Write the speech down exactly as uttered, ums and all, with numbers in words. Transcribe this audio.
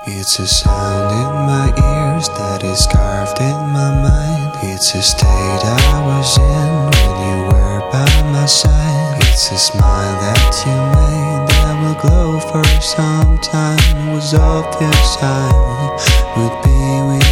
It's a sound in my ears that is carved in my mind. It's a state I was in when you were by my side. It's a smile that you made that will glow for some time. It was obvious I would be with